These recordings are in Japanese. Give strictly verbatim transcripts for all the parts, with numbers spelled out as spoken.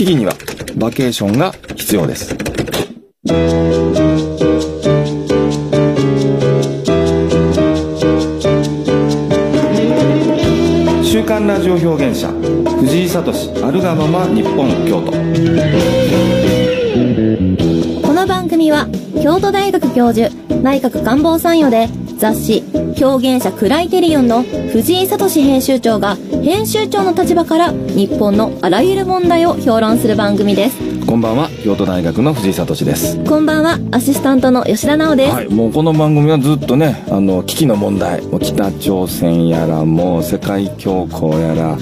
危機にはバケーションが必要です。週刊ラジオ表現者藤井聡あるがまま日本京都。 この番組は京都大学教授内閣官房参与で雑誌表現者クライテリオンの藤井聡編集長が編集長の立場から日本のあらゆる問題を評論する番組です。 こんばんは、京都大学の藤井聡です。 こんばんは、アシスタントの吉田直です。 はい、もうこの番組はずっとね、あの危機の問題、もう北朝鮮やらもう世界恐慌やら、はい、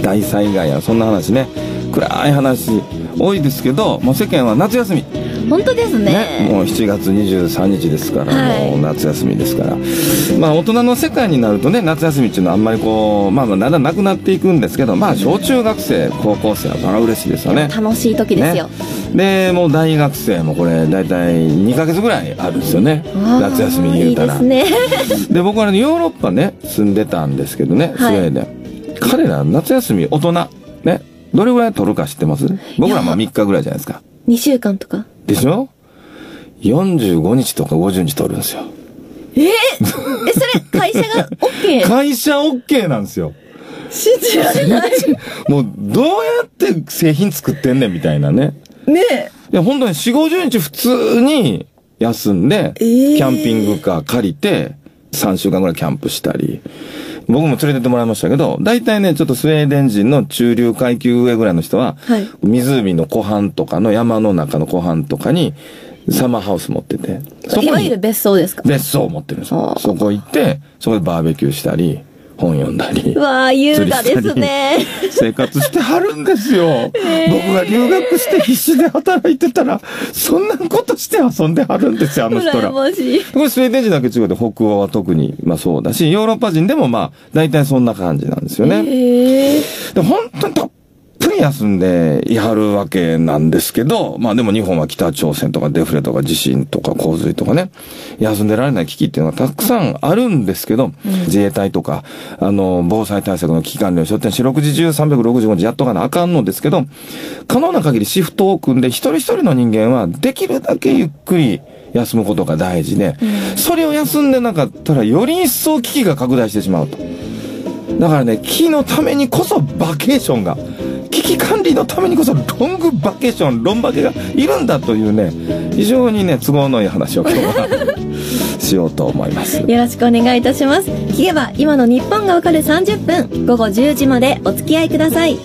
大災害やらそんな話ね、暗い話多いですけど、もう世間は夏休み。 本当です ね, ねもうしちがつにじゅうさんにちですから、はい、もう夏休みですから、まあ大人の世界になるとね、夏休みっていうのはあんまりこうまあまあだんだんなくなっていくんですけど、まあ小中学生高校生はそれは嬉しいですよね。 楽しい時ですよ、 ね、でもう大学生もこれだいたいにかげつぐらいあるんですよね、夏休み言うたら。いいですねで僕は、ね、ヨーロッパね住んでたんですけどね、スウェーデン、はい、彼ら夏休み大人ねどれぐらい取るか知ってます？僕らまあみっかぐらいじゃないですか。 にしゅうかんとかでしょ。よんじゅうごにちとかごじゅうにち取るんですよ。 えー、えそれ会社が OK？ 会社 OK なんですよ。 信じられないもうどうやって製品作ってんねんみたいなね。 ねえ。 いや本当によん、ごじゅうにち普通に休んで、えー、キャンピングカー借りてさんしゅうかんぐらいキャンプしたり、僕も連れてってもらいましたけど、大体ねちょっとスウェーデン人の中流階級上ぐらいの人は、はい、湖の湖畔とかの山の中の湖畔とかにサマーハウス持ってて、 そこにいわゆる別荘ですか？ 別荘を持ってるんですよ。そこ行ってそこでバーベキューしたり本読んだり、 うわー優雅ですね。 生活してはるんですよ、えー、僕が留学して必死で働いてたらそんなことして遊んではるんですよ、あの人ら。 羨ましい。 これスウェーデン人だけ違うで、北欧は特にまあそうだし、ヨーロッパ人でもまあ大体そんな感じなんですよね、えー、で本当にたっぷり休んでいはるわけなんですけど、まあでも日本は北朝鮮とかデフレとか地震とか洪水とかね、休んでられない危機っていうのがたくさんあるんですけど、うん、自衛隊とかあの防災対策の危機管理をしょってん四六時中さんびゃくろくじゅうごにちやっとかなあかんのですけど、可能な限りシフトを組んで一人一人の人間はできるだけゆっくり休むことが大事で、うん、それを休んでなかったらより一層危機が拡大してしまうと。だからね、危機のためにこそバケーションが、危機管理のためにこそロングバケーション、ロンバケがいるんだというね、非常にね都合のいい話を今日はしようと思います。 よろしくお願いいたします。聞けば今の日本がわかるさんじゅっぷん、ごごじゅうじまでお付き合いください。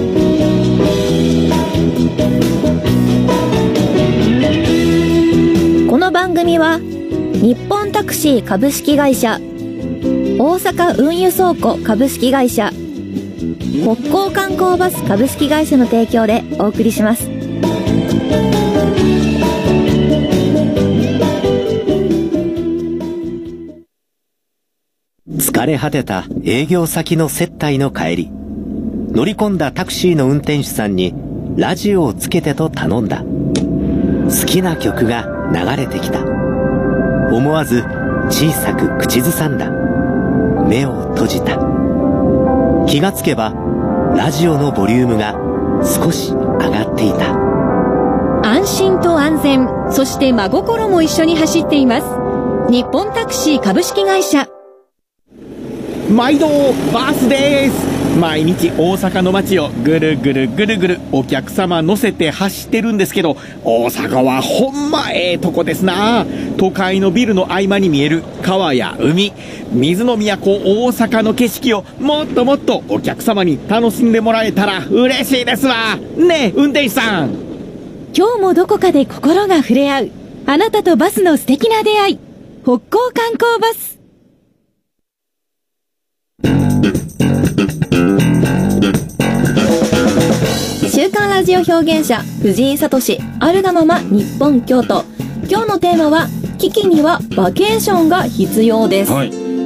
この番組は日本タクシー株式会社、大阪運輸倉庫株式会社、北港観光バス株式会社の提供でお送りします。 疲れ果てた営業先の接待の帰り、乗り込んだタクシーの運転手さんにラジオをつけてと頼んだ。好きな曲が流れてきた。思わず小さく口ずさんだ。目を閉じた。気がつけばラジオのボリュームが少し上がっていた。 安心と安全、そして真心も一緒に走っています。日本タクシー株式会社。 毎度バースです。毎日大阪の街をぐるぐるぐるぐるお客様乗せて走ってるんですけど、大阪はほんまええとこですな。都会のビルの合間に見える川や海、水の都大阪の景色をもっともっとお客様に楽しんでもらえたら嬉しいですわねえ運転手さん。 今日もどこかで心が触れ合う、あなたとバスの素敵な出会い、北港観光バス。 週刊ラジオ表現者藤井聡あるがまま日本京都。今日のテーマは危機にはバケーションが必要です。 はいね、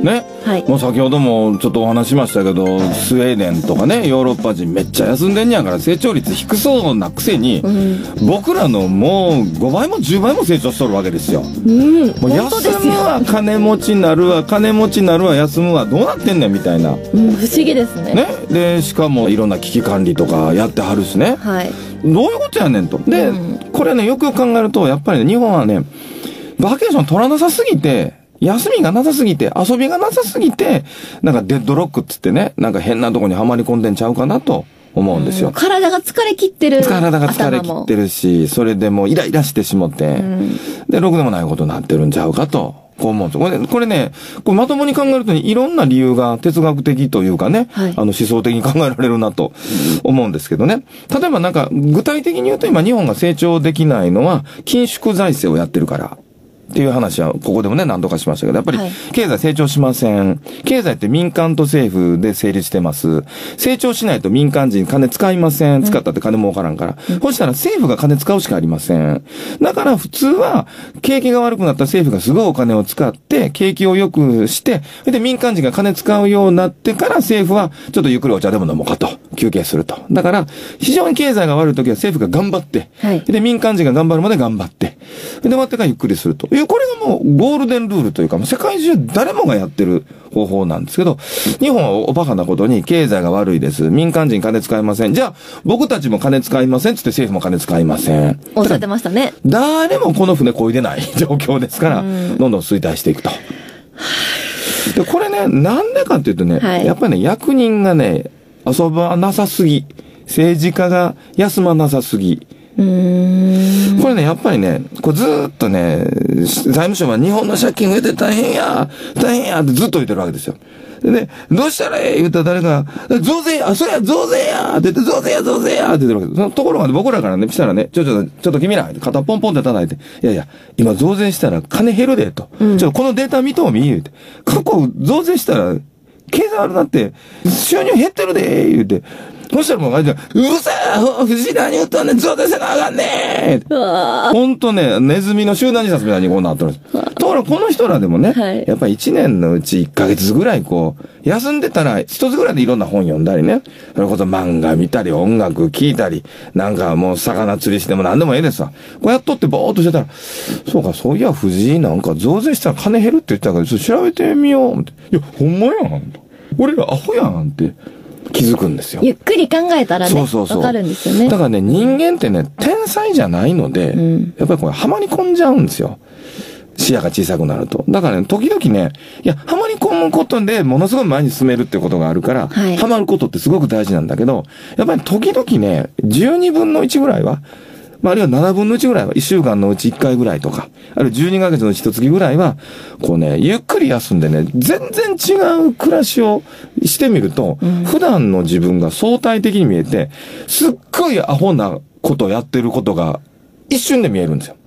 はい、 もう先ほどもちょっとお話しましたけど、スウェーデンとかね、ヨーロッパ人めっちゃ休んでんやから成長率低そうなくせに、うん、僕らのもうごばいもじゅうばいも成長しとるわけですよ。 うん、 もう休むわ、金持ちになるわ、金持ちになるわ、休むわ、どうなってんねんみたいな。 うん、不思議ですね。 ね。で、しかもいろんな危機管理とかやってはるしね。 はい。 どういうことやねんと。で、うん、これね、よくよく考えると、やっぱりね、日本はね、バケーション取らなさすぎて、休みがなさすぎて、遊びがなさすぎて、なんかデッドロックっつってね、なんか変なとこにはまり込んでんちゃうかなと思うんですよ。 体が疲れ切ってる。 体が疲れ切ってるし、それでもうイライラしてしもって、うん、で、ろくでもないことになってるんちゃうかと。こう思うんですよ。これ、これね、これまともに考えるといろんな理由が哲学的というかね、はい、あの思想的に考えられるなと思うんですけどね。例えばなんか具体的に言うと今日本が成長できないのは緊縮財政をやってるから。っていう話は、ここでもね、何度かしましたけど、やっぱり、経済成長しません。経済って民間と政府で成立してます。成長しないと民間人金使いません。使ったって金儲からんから。うん、そしたら政府が金使うしかありません。だから普通は、景気が悪くなったら政府がすごいお金を使って、景気を良くして、で、民間人が金使うようになってから政府は、ちょっとゆっくりお茶でも飲もうかと。休憩すると。だから、非常に経済が悪い時は政府が頑張って、はい、で、民間人が頑張るまで頑張って、で、終わってからゆっくりすると。これがもうゴールデンルールというか、世界中誰もがやってる方法なんですけど、日本はおバカなことに経済が悪いです。民間人金使いません。じゃあ、僕たちも金使いませんつって政府も金使いません。 おっしゃってましたね。 誰もこの船漕いでない状況ですから、どんどん衰退していくと。で、これね、なんでかっていうとね、はい、やっぱりね、役人がね、遊ばなさすぎ。政治家が休まなさすぎ。 うーんこれね、やっぱりね、こうずーっとね、財務省は日本の借金増えて大変や、大変やってずっと言ってるわけですよ。でね、どうしたらええ言ったら誰かが、増税や、そりゃ増税やって言って、増税や、増税やって言ってるわけです。そのところがね、僕らからね、したらね、ちょ、ちょ、ちょっと君ら、肩ポンポンって叩いて、いやいや、今増税したら金減るで、と。うん、ちょ、このデータ見とうみ、言うて。過去増税したら、経済悪なって、収入減ってるで、言うて。そしたらもう、うるさい藤井何言ったんねん増税せなあかんねんほんとね、ネズミの集団自殺みたいにこうなってるんです。ところこの人らでもね、はい、やっぱり一年のうち一ヶ月ぐらいこう、休んでたら一つぐらいでいろんな本読んだりね、それこそ漫画見たり音楽聴いたり、なんかもう魚釣りしても何でもええですわ。こうやっとってぼーっとしてたら、そうか、そういや藤井なんか増税したら金減るって言ってたから、ちょっと調べてみよう。いや、ほんまやん。俺らアホやんって。気づくんですよ。 ゆっくり考えたらね、そうそうそうわかるんですよね。 だからね、人間ってね、天才じゃないので、うん、やっぱりこれ、はまり込んじゃうんですよ。視野が小さくなると。だからね、時々ね、いや、はまり込むことで、ものすごい前に進めるってことがあるから、はい、はまることってすごく大事なんだけど、やっぱり時々ね、じゅうにぶんのいちぐらいは、まあ、あるいはななぶんのいちぐらいは、いっしゅうかんのうちいっかいぐらいとか、あるいはじゅうにかげつのうちいっかげつぐらいは、こうね、ゆっくり休んでね、全然違う暮らしをしてみると、うん、普段の自分が相対的に見えて、すっごいアホなことをやってることが一瞬で見えるんですよ。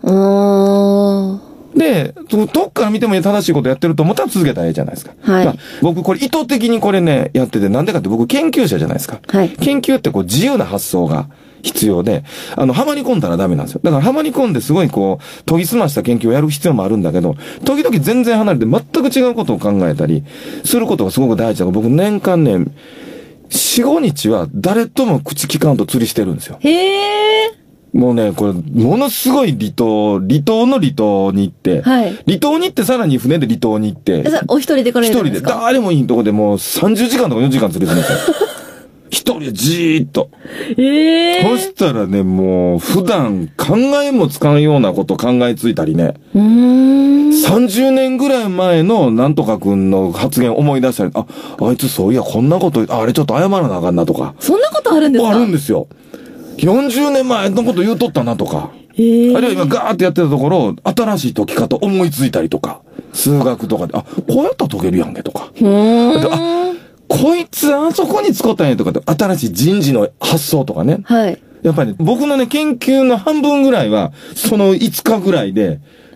で、遠くから見ても正しいことやってると思ったら続けたらいいじゃないですか。はい。まあ、僕これ意図的にこれね、やってて、なんでかって僕研究者じゃないですか。はい。研究ってこう自由な発想が必要で、あの、はまり込んだらダメなんですよ。だからはまり込んですごいこう、研ぎ澄ました研究をやる必要もあるんだけど、時々全然離れて全く違うことを考えたり、することがすごく大事だから、僕年間ね、よん、ごにちは誰とも口聞かんと釣りしてるんですよ。 へー。 もうね、これ、ものすごい離島、離島の離島に行って、はい。離島に行ってさらに船で離島に行って、 お一人で来られるんですか？ 一人で、誰もいいとこでもうさんじゅうじかんとかよじかん釣りするんですよ。一人でじーっと。 ええー。 そしたらね、もう、普段考えもつかんようなこと考えついたりね。 うーん。 さんじゅうねんぐらい前のなんとかくんの発言思い出したり、あ、あいつそういや、こんなこと、あれちょっと謝らなあかんなとか。 そんなことあるんですか？ あるんですよ。よんじゅうねんまえのこと言うとったなとか。 えー、 あるいは今ガーってやってたところ、新しい解き方思いついたりとか。数学とかで、あ、こうやったら解けるやんけとか。 うーん。 あ、こいつあそこに使ったんやとかって、新しい人事の発想とかね。 はい。 やっぱり、ね、僕のね、研究の半分ぐらいは、そのいつかぐらいで、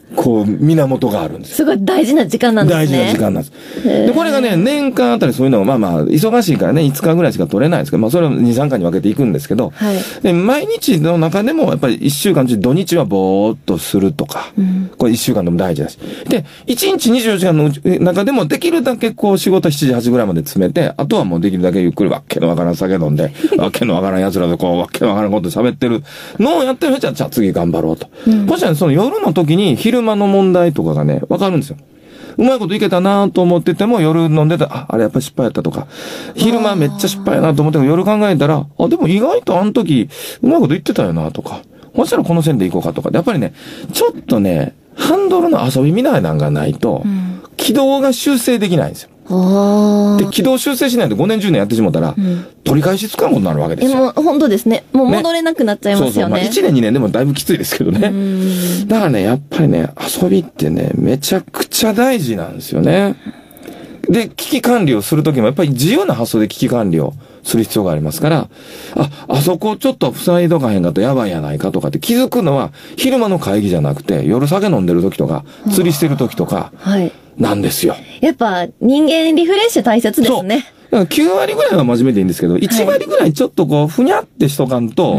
こう、源があるんですよ。 すごい大事な時間なんですね。 大事な時間なんです。で、これがね、年間あたりそういうのが、まあまあ、忙しいからね、いつかぐらいしか取れないんですけど、まあ、それをに、さんかいに分けていくんですけど、 はい。 で、毎日の中でも、やっぱりいっしゅうかん中、土日はぼーっとするとか、うん、これいっしゅうかんでも大事だし。で、いちにちにじゅうよじかんの中でも、できるだけこう、仕事しちじ、はちじぐらいまで詰めて、あとはもうできるだけゆっくりわけのわからん酒飲んで、わけのわからん奴らでこう、わけのわからんこと喋ってるのをやってるじゃあ、じゃあ次頑張ろうと。うん、そしたらその夜の時に昼間の問題とかがね、わかるんですよ。うまいこといけたなと思ってても、夜飲んでたら、あ、あれやっぱり失敗やったとか、昼間めっちゃ失敗やなと思っても、夜考えたら、あ、でも意外とあの時、うまいこと言ってたよなとか、そしたらこの線で行こうかとか、やっぱりね、ちょっとね、ハンドルの遊びみたいなのがないと、うん、軌道が修正できないんですよ。で、軌道修正しないとごねんじゅうねんやってしまったら、うん、取り返しつかんことになるわけですよ。 え、もう本当ですね。もう戻れなくなっちゃいますよね。ね、そうそう。まあいちねんにねんでもだいぶきついですけどね。だからね、やっぱりね、遊びってね、めちゃくちゃ大事なんですよね。で、危機管理をするときもやっぱり自由な発想で危機管理をする必要がありますから、あ、あそこちょっと塞いどかへんかとやばいやないかとかって気づくのは昼間の会議じゃなくて夜酒飲んでる時とか釣りしてる時とかなんですよ。 はい、やっぱ人間リフレッシュ大切ですね。 きゅうわりぐらいは真面目でいいんですけど、いちわりぐらいちょっとこう、ふにゃってしとかんと、はい、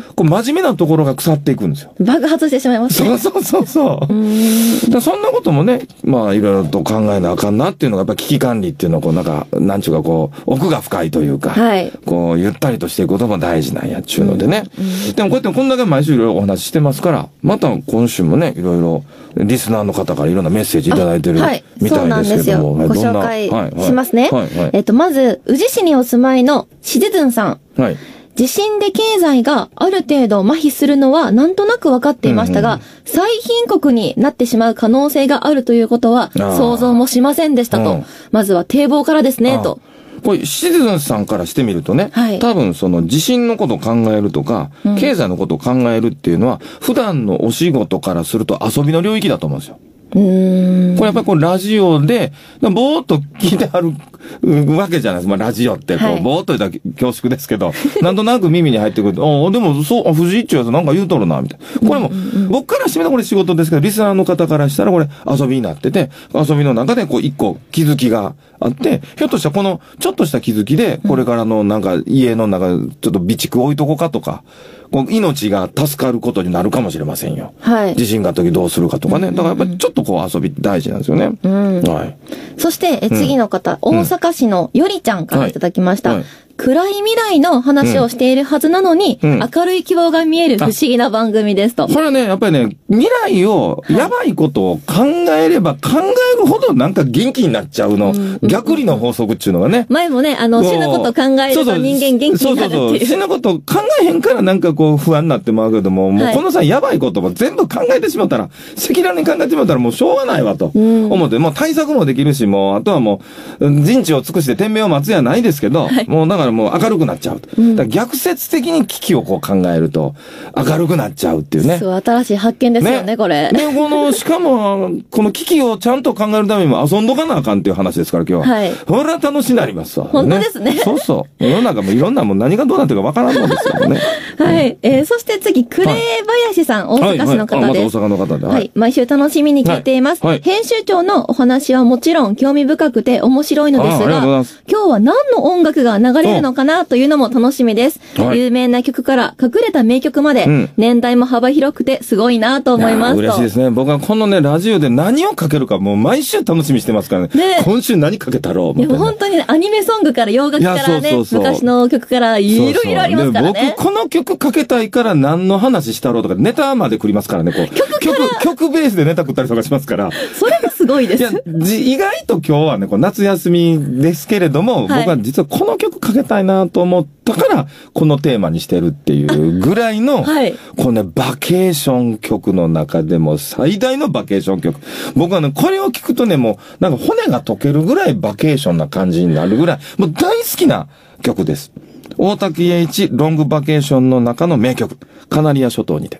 こう真面目なところが腐っていくんですよ。 爆発してしまいますね。 そうそうそうそう。うだそんなこともね、まあいろいろと考えなあかんなっていうのが、やっぱ危機管理っていうのはこう、なんか、なんちゅうかこう、奥が深いというか、はい、こう、ゆったりとしていくことも大事なんやっちゅうのでね。うん、でもこうやってこんだけ毎週いろいろお話ししてますから、また今週もね、いろいろ、リスナーの方からいろんなメッセージいただいてるみたいですけども。 そうなんですよ。ご紹介しますね。はいはいはい、えっと、まず、宇治市にお住まいのしずずんさん。はい。地震で経済がある程度麻痺するのはなんとなく分かっていましたが、うんうん、最貧国になってしまう可能性があるということは想像もしませんでしたと。うん、まずは堤防からですね、と。 これ、シズンさんからしてみるとね、はい、多分その地震のことを考えるとか、うん、経済のことを考えるっていうのは、普段のお仕事からすると遊びの領域だと思うんですよ。うーんこれやっぱりこうラジオで、ぼーっと聞いてあるわけじゃないですか。まあラジオってこう、ぼーっと言ったら恐縮ですけど、なんとなく耳に入ってくると、あでもそう、藤井っちゅうやつなんか言うとるな、みたいな。これも、僕からしてみたらこれ仕事ですけど、リスナーの方からしたらこれ遊びになってて、遊びの中でこう一個気づきがあって、ひょっとしたらこのちょっとした気づきで、これからのなんか家の中ちょっと備蓄置いとこうかとか、こう命が助かることになるかもしれませんよ。はい。地震があった時どうするかとかね。だからやっぱりちょっとこう遊びって大事なんですよね。うん。はい。 そして、え次の方、うん、大阪市のよりちゃんからいただきました。はいはい暗い未来の話をしているはずなのに、うん、明るい希望が見える不思議な番組ですと。 これはね、やっぱりね、未来を、やばいことを考えれば考えるほどなんか元気になっちゃうの。うん、逆理の法則っていうのがね。 前もね、あの、死ぬこと考えれば人間元気になるっていう。そうそうそう。 死ぬこと考えへんからなんかこう不安になってまうけども、もうこの際やばいことも全部考えてしまったら、赤裸々に考えてしまったらもうしょうがないわと。思って、もう対策もできるし、もう、あとはもう、人知を尽くして天命を待つやないですけど、はい、もうだからもう明るくなっちゃう。だから逆説的に危機をこう考えると明るくなっちゃうっていうね。 そう、新しい発見ですよね、ねこれ。 ね、この、しかも、この危機をちゃんと考えるためにも遊んどかなあかんっていう話ですから今日は。はい。ほら楽しになりますわ。 本当ですね。 そうそう。世の中もいろんなもん何がどうなってるかわからんもんですよね。 はい。えー、そして次、クレイ林さん、はい、大阪市の方です。はいはい、 また大阪の方で。 はい。はい、毎週楽しみに聞いています、はいはい。編集長のお話はもちろん興味深くて面白いのですが、今日は何の音楽が流れるのかなというのも楽しみです。はい、有名な曲から隠れた名曲まで、うん、年代も幅広くてすごいなと思いますと。 嬉しいですね。僕はこのね、ラジオで何をかけるかもう毎週楽しみにしてますからね。ね今週何かけたろうみたいな。 いや本当にね、アニメソングから洋楽からね、そうそうそう昔の曲からいろいろありますからね。そうそう僕この曲かけたいから何の話したろうとか、ネタまで繰りますからね、こう。曲曲、曲ベースでネタ食ったりとかしますから。それがすごいです。いや、 意外と今日はね、こう夏休みですけれども、はい、僕は実はこの曲かけたいなと思ったから、このテーマにしてるっていうぐらいの、はい、このね、バケーション曲の中でも最大のバケーション曲。僕はね、これを聞くとね、もう、なんか骨が溶けるぐらいバケーションな感じになるぐらい、もう大好きな曲です。大滝栄一ロングバケーションの中の名曲、カナリア諸島にて。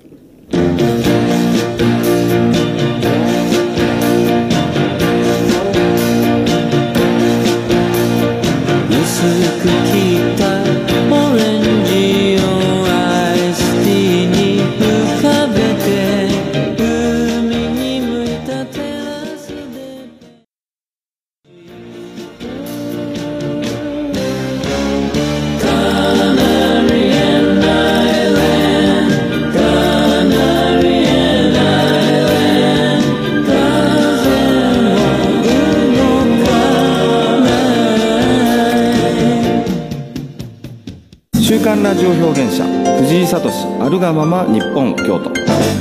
薄く切ったオレンジをアイスティーに浮かべて海に向ジオ表現者藤井聡あるがまま日本京都。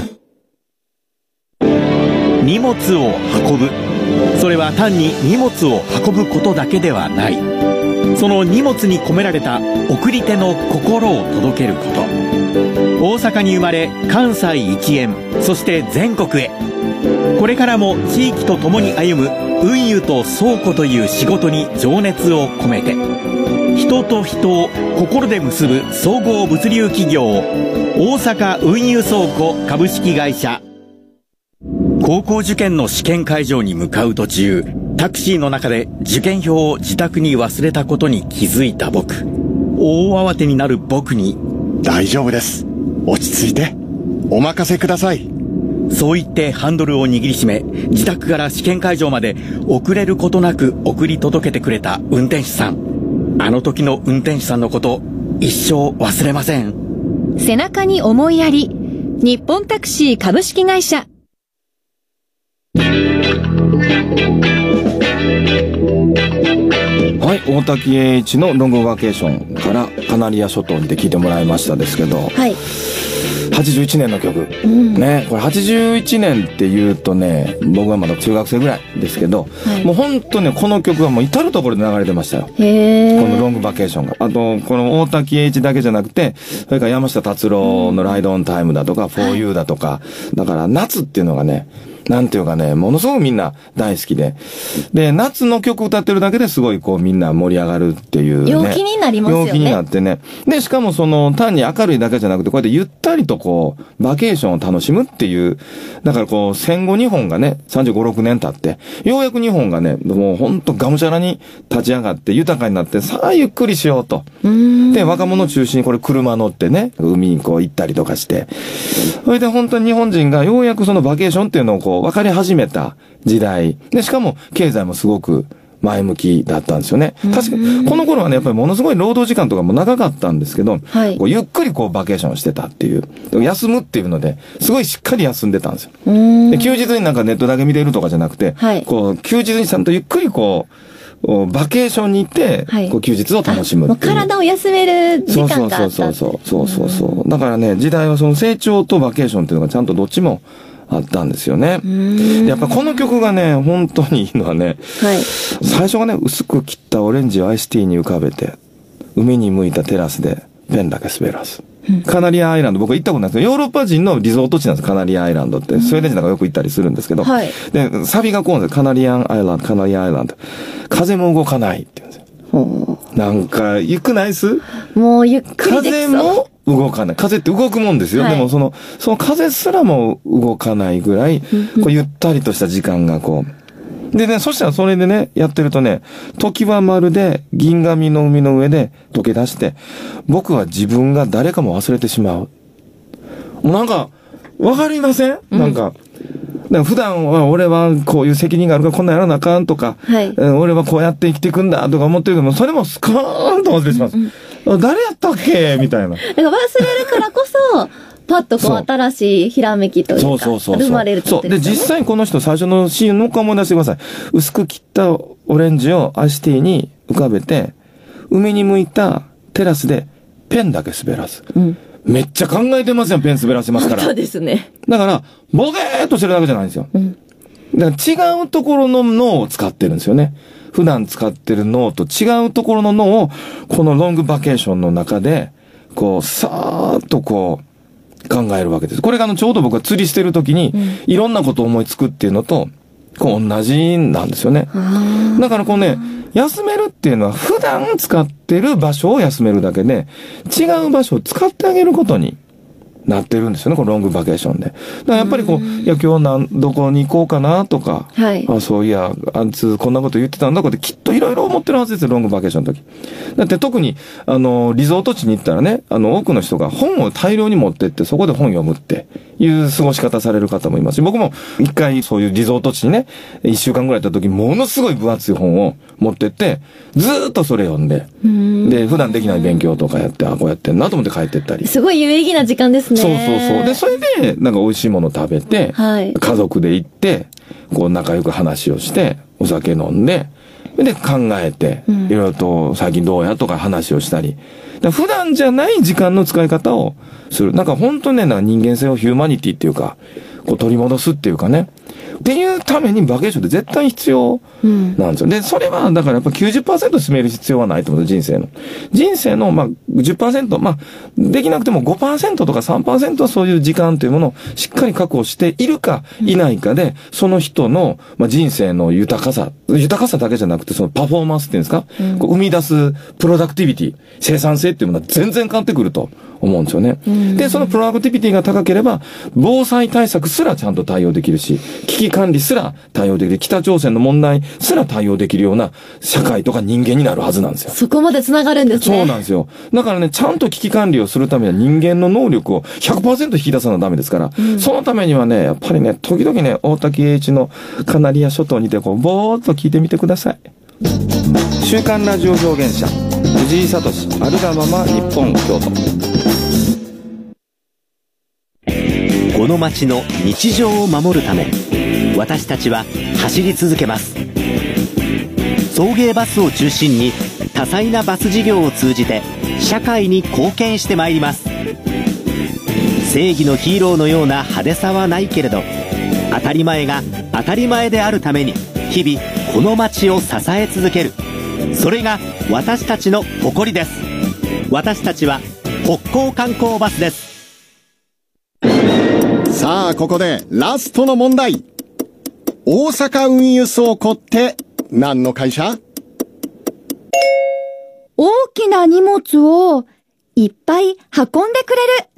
荷物を運ぶ、それは単に荷物を運ぶことだけではない。その荷物に込められた送り手の心を届けること。大阪に生まれ関西一円、そして全国へ。これからも地域とともに歩む運輸と倉庫という仕事に情熱を込めて、人と人を心で結ぶ総合物流企業大阪運輸倉庫株式会社。高校受験の試験会場に向かう途中、タクシーの中で受験票を自宅に忘れたことに気づいた僕。大慌てになる僕に、 大丈夫です。落ち着いて。お任せください。 そう言ってハンドルを握りしめ、自宅から試験会場まで遅れることなく送り届けてくれた運転手さん。あの時の運転手さんのこと、一生忘れません。 背中に思いやり、日本タクシー株式会社。 はい、大滝栄一のロングバケーションからカナリア諸島にて聞いてもらいましたですけど、 はい。 はちじゅういちねんの曲、うん、ね、これはちじゅういちねんって言うとね、僕はまだ中学生ぐらいですけど、はい、もう本当ね、この曲はもう至るところで流れてましたよ。 へー。 このロングバケーションが。あと、この大滝栄一だけじゃなくて、それから山下達郎のライドオンタイムだとか、フォーユー だとか、はい、だから夏っていうのがね、なんていうかね、ものすごくみんな大好きで。で、夏の曲歌ってるだけですごいこうみんな盛り上がるっていうね。 陽気になりますよね。 陽気になってね。で、しかもその単に明るいだけじゃなくて、こうやってゆったりとこう、バケーションを楽しむっていう。だからこう、戦後日本がね、さんじゅうご、ろくねん経って、ようやく日本がね、もうほんとがむしゃらに立ち上がって豊かになって、さあゆっくりしようと。で、若者中心にこれ車乗ってね、海にこう行ったりとかして。それで本当に日本人がようやくそのバケーションっていうのをこう、分かり始めた時代。で、しかも経済もすごく前向きだったんですよね。確かに、この頃はね、やっぱりものすごい労働時間とかも長かったんですけど、はい、こうゆっくりこうバケーションをしてたっていう。休むっていうので、すごいしっかり休んでたんですよ。で、休日になんかネットだけ見てるとかじゃなくて、はい、こう、休日にちゃんとゆっくりこう、バケーションに行って、はい、こう休日を楽しむっていう。 もう体を休める時間があった。 そうそうそうそう。そうそうそう。だからね、時代はその成長とバケーションっていうのがちゃんとどっちもあったんですよね。やっぱこの曲がね、本当にいいのはね、はい、最初がね、薄く切ったオレンジをアイスティーに浮かべて、海に向いたテラスでペンだけ滑らす。カナリアアイランド、僕は行ったことないんですけど、ヨーロッパ人のリゾート地なんです、カナリアアイランドって。スウェーデン人なんかよく行ったりするんですけど。はい、で、サビがこうなんですよ。カナリアンアイランド、カナリアアイランド。風も動かないって言うんですよ。なんか、ゆっくないっす？ もうゆっくりできそう。 風も動かない。風って動くもんですよ。はい、でもその、その風すらも動かないぐらい、こうゆったりとした時間がこう。でね、そしたらそれでね、やってるとね、時はまるで銀紙の海の上で溶け出して、僕は自分が誰かも忘れてしまう。もうなんか、わかりません？うん、なんか、だから普段は俺はこういう責任があるからこんなんやらなあかんとか、はい、俺はこうやって生きていくんだとか思ってるけども、それもスカーンと忘れてします。うんうん、誰やったっけみたいな。だから忘れるからこそ、パッとこう新しいひらめきというか、そうそうそうそう生まれるってことですよね。 そう。で、実際にこの人最初のシーンのもう一回思い出してください。薄く切ったオレンジをアイスティーに浮かべて、海に向いたテラスでペンだけ滑らす。うん、めっちゃ考えてますよ、ペン滑らせますから。 そうですね。 だから、ボケーっとしてるだけじゃないんですよ。うん、だから違うところの脳を使ってるんですよね。普段使ってる脳と違うところの脳を、このロングバケーションの中で、こう、さーっとこう、考えるわけです。これがあの、ちょうど僕が釣りしてる時に、うん、いろんなことを思いつくっていうのと、こう同じなんですよね。だからこうね、休めるっていうのは普段使ってる場所を休めるだけで、違う場所を使ってあげることになってるんですよね、このロングバケーションで。だからやっぱりこう、いや今日なん、どこに行こうかなとか、はい、あそういや、あいつこんなこと言ってたんだってきっといろいろ思ってるはずですよ、ロングバケーションの時。だって特に、あの、リゾート地に行ったらね、あの、多くの人が本を大量に持ってって、そこで本読むっていう過ごし方される方もいますし、僕も一回そういうリゾート地にね、一週間ぐらい行った時、ものすごい分厚い本を持ってって、ずーっとそれ読んで、で、普段できない勉強とかやって、あ、こうやってんなと思って帰ってったり。 すごい有意義な時間ですね。 そうそうそう。で、それで、なんか美味しいもの食べて、はい、家族で行って、こう仲良く話をして、お酒飲んで、で、考えて、いろいろと最近どうやとか話をしたり。 ら普段じゃない時間の使い方をする。なんか本当にね、なんか人間性をヒューマニティっていうか、こう取り戻すっていうかね。っていうためにバケーションって絶対必要なんですよ。うん、で、それはだからやっぱ きゅうじゅっパーセント 進める必要はないと思う、人生の。人生のまあ じゅっパーセント、まあできなくても ごパーセント とか さんパーセント はそういう時間というものをしっかり確保しているかいないかで、その人のまあ人生の豊かさ、豊かさだけじゃなくてそのパフォーマンスっていうんですか、うん、こう生み出すプロダクティビティ、生産性っていうものは全然変わってくると思うんですよね。うん、で、そのプロダクティビティが高ければ、防災対策すらちゃんと対応できるし、危機管理すら対応できる、北朝鮮の問題すら対応できるような社会とか人間になるはずなんですよ。 そこまで繋がるんですね。 そうなんですよ。だからね、ちゃんと危機管理をするためには人間の能力を ひゃくパーセント 引き出さなダメですから、うん、そのためにはね、やっぱりね、時々ね、大滝栄一のカナリア諸島にてこう、ぼーっと聞いてみてください。週刊ラジオ表現者、藤井聡、あるがまま日本京都。 この街の日常を守るため、私たちは走り続けます。送迎バスを中心に多彩なバス事業を通じて社会に貢献してまいります。正義のヒーローのような派手さはないけれど、当たり前が当たり前であるために日々この街を支え続ける。それが私たちの誇りです。私たちは北港観光バスです。 さあ、ここでラストの問題。大阪運輸倉庫って何の会社？ 大きな荷物をいっぱい運んでくれる。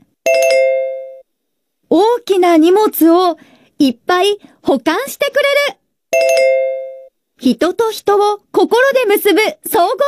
大きな荷物をいっぱい保管してくれる。人と人を心で結ぶ総合物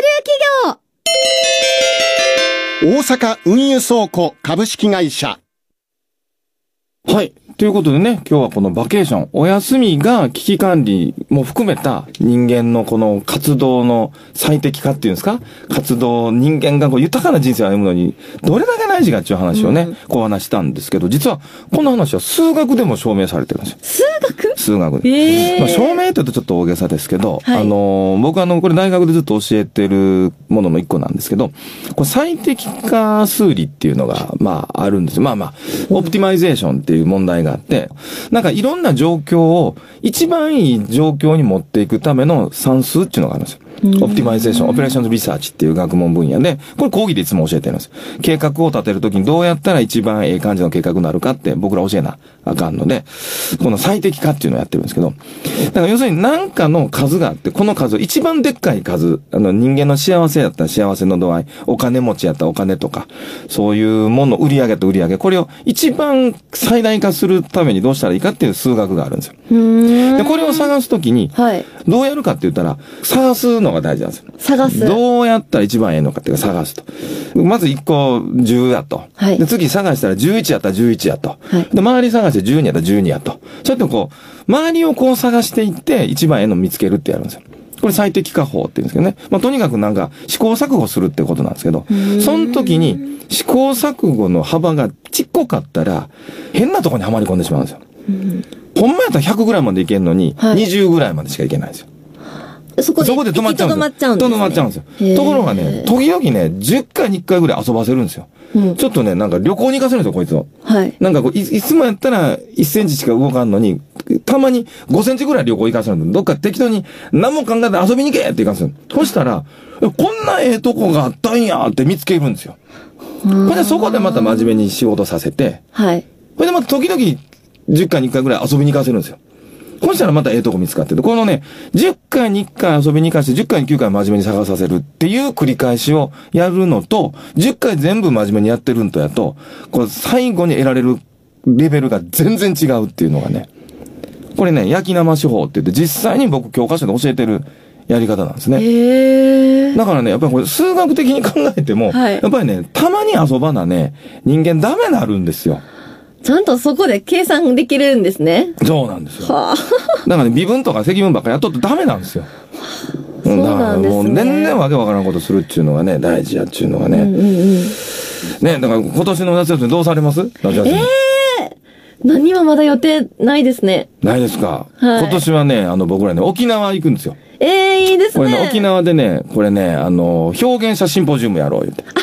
流企業。 大阪運輸倉庫株式会社。 はい。ということでね、今日はこのバケーション、お休みが危機管理も含めた人間のこの活動の最適化っていうんですか、活動、人間がこう豊かな人生を歩むのにどれだけ大事かっていう話をね、うん、こう話したんですけど、実はこの話は数学でも証明されてるんですよ。 数学？ 数学で。 えー、 まあ、証明って言うとちょっと大げさですけど、 はい、 あのー、僕はあの、これ大学でずっと教えてるものの一個なんですけど、これ最適化数理っていうのが、まあ、あるんですよ。まあまあ、オプティマイゼーションっていう問題があって、なんかいろんな状況を一番いい状況に持っていくための算数っていうのがあるんですよ。オプティマイゼーション、オペレーションズリサーチっていう学問分野で、これ講義でいつも教えてるんです。計画を立てるときにどうやったら一番ええ感じの計画になるかって僕ら教えなあかんので、この最適化っていうのをやってるんですけど、だから要するに何かの数があって、この数を一番でっかい数、あの人間の幸せだったら幸せの度合い、お金持ちやったらお金とか、そういうもの、売上と売上、これを一番最大化するためにどうしたらいいかっていう数学があるんですよ。で、これを探すときに、どうやるかって言ったら、探すのが大事なんですよ。 探す。 どうやったら一番ええのかっていうか探すと。まずいっこじゅうやと。 はい、 で、次探したらじゅういちやったらじゅういちやと。 はい、 で、周り探してじゅうにやったらじゅうにやと。そうやってこう、周りをこう探していって一番ええのを見つけるってやるんですよ。これ最適化法って言うんですけどね。まあ、とにかくなんか試行錯誤するってことなんですけど、その時に試行錯誤の幅がちっこかったら変なとこにはまり込んでしまうんですよ。ほんまやったらひゃくぐらいまでいけるのに、にじゅうぐらいまでしかいけないんですよ。 そこで、 そこで止まっちゃうんですよ。 止まっちゃうんですね。 止まっちゃうんですよ。ところがね、時々ね、じゅっかいにいっかいぐらい遊ばせるんですよ。うん、ちょっとね、なんか旅行に行かせるんですよ、こいつを。 はい。 なんかこうい、いつもやったらいっセンチしか動かんのに、たまにごセンチぐらい旅行行かせるんで、どっか適当に何も考えて遊びに行けって行かせる。そしたら、こんなええとこがあったんやって見つけるんですよ。これでそこでまた真面目に仕事させて、 はい。 これでまた時々じゅっかいにいっかいぐらい遊びに行かせるんですよ。そしたらまたええとこ見つかってて、このね、じゅっかいにいっかい遊びに行かして、じゅっかいにきゅうかい真面目に探させるっていう繰り返しをやるのと、じゅっかい全部真面目にやってるんとやと、これ最後に得られるレベルが全然違うっていうのがね、これね、焼き生手法って言って実際に僕教科書で教えてるやり方なんですね。 へー。 だからね、やっぱりこれ数学的に考えても、はい、やっぱりね、たまに遊ばなね、人間ダメになるんですよ。 ちゃんとそこで計算できるんですね。 そうなんですよ。 はあ、 だからね、微分とか積分ばっかりやっとってダメなんですよ。 そうなんですね。 もう全然わけわからんことするっていうのがね、大事やっていうのがね。 うんうんうん、 ね、だから今年の夏休みどうされます？夏休み。 ええー、何もまだ予定ないですね。 ないですか。 はい、 今年はね、あの僕らね、沖縄行くんですよ。 ええー、いいですね。 これね、沖縄でね、これね、あの、表現者シンポジウムやろう言って。 あ、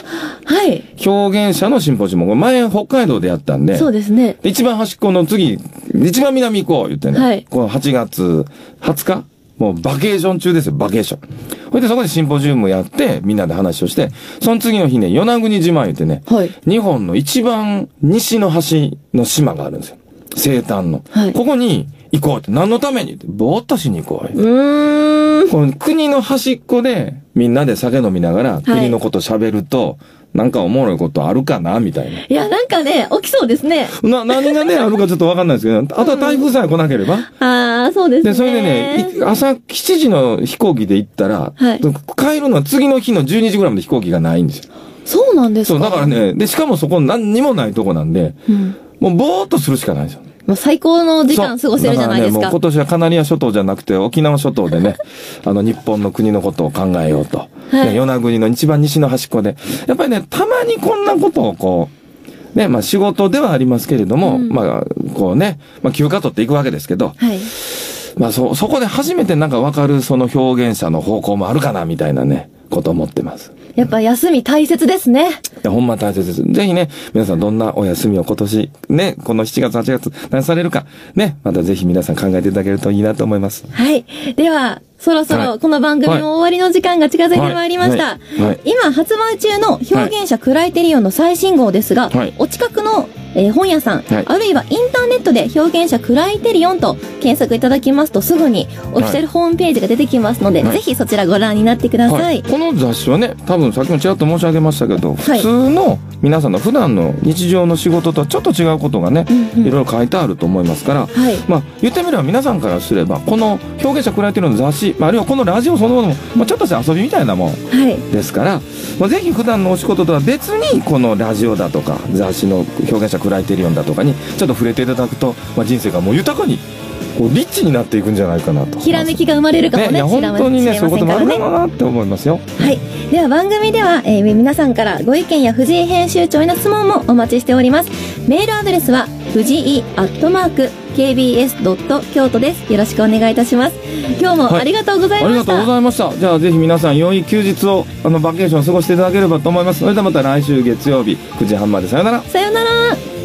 はい。 表現者のシンポジウム。これ前北海道でやったんで。 そうですね。 で一番端っこの次、一番南行こう言ってね。 はいこのはちがつはつかもうバケーション中ですよ、バケーション。それでそこでシンポジウムやって、みんなで話をして、その次の日ね、与那国島言ってね、 はい。 日本の一番西の端の島があるんですよ。西端の。 はいここに行こうって。何のためにって、ぼーっとしに行こう。 うーん。 この国の端っこで、みんなで酒飲みながら、国のこと喋ると、なんかおもろいことあるかなみたいな。 いや、なんかね、起きそうですね。 な、何がね、あるかちょっとわかんないですけど、あとは台風さえ来なければ。 ああ、そうですね。 で、それでね、い朝しちじの飛行機で行ったら、 はい帰るのは次の日のじゅうにじぐらいまで飛行機がないんですよ。 そうなんですか。 そう、だからね、で、しかもそこ何にもないとこなんで、 うん。 もうぼーっとするしかないんですよ。 もう最高の時間過ごせるじゃないですか。 そうだからね、もう今年はカナリア諸島じゃなくて沖縄諸島でね、あの日本の国のことを考えようと。 はいね与那国の一番西の端っこで。やっぱりね、たまにこんなことをこう、ね、まあ仕事ではありますけれども、 うんまあ、こうね、まあ休暇取っていくわけですけど、 はい。 まあそ、そこで初めてなんかわかるその表現者の方向もあるかな、みたいなね、ことを思ってます。 やっぱ休み大切ですね。 いや、ほんま大切です。ぜひね、皆さんどんなお休みを今年、ね、このしちがつ、はちがつ、何されるか、ね、またぜひ皆さん考えていただけるといいなと思います。 はい。では、そろそはいろこの番組も終わりの時間が近づいてまいりました。 はいはいはい今発売中の表現者クライテリオンの最新号ですが、 はいお近くの、えー本屋さん、 はいあるいはインターネットで表現者クライテリオンと検索いただきますとすぐにオフィシャルホームページが出てきますので、 はいぜひそちらご覧になってください。 はい、この雑誌はね、多分さっきもちらっと申し上げましたけど、普通の皆さんの普段の日常の仕事とはちょっと違うことがね、 うんうんいろいろ書いてあると思いますから、 はいまあ言ってみれば皆さんからすれば、この表現者クライテリオンの雑誌、まあ、あるいはこのラジオそのものも、まあ、ちょっとした遊びみたいなもんはい。 ですから、まあ、ぜひ普段のお仕事とは別にこのラジオだとか雑誌の表現者クライテリオンだとかにちょっと触れていただくと、まあ、人生がもう豊かにこうリッチになっていくんじゃないかなと。 ひらめきが生まれるかもね、 ねいや本当にねそういうこともあるね。 かなって思いますよ。 はい。では番組では、えー皆さんからご意見や藤井編集長への質問もお待ちしております。メールアドレスは藤井アットマーク ケービーエスドット京都です。よろしくお願いいたします。今日もありがとうございました。 ありがとうございました。じゃあぜひ皆さん良い休日をあのバケーションを過ごしていただければと思います。それではまた来週月曜日くじはんまでさよなら。 さよなら。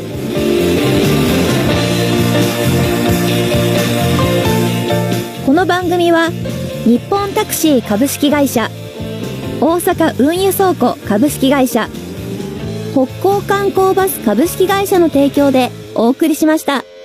この番組は日本タクシー株式会社、大阪運輸倉庫株式会社、北港観光バス株式会社の提供でお送りしました。